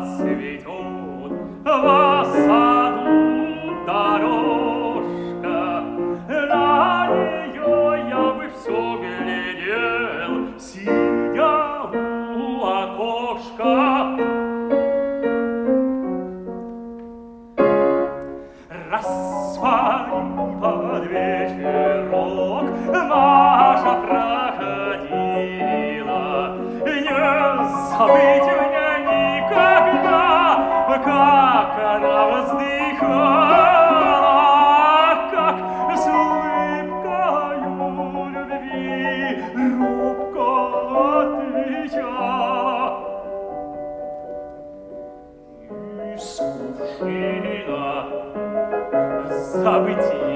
цветет в саду дорожка, на нее я бы все глядел, сидя у окошка. Распали под вечерок, Маша проходила, не забыть мне никогда, как она вздыхала, как с улыбкою любви робко отвечала. Из кувшина забытия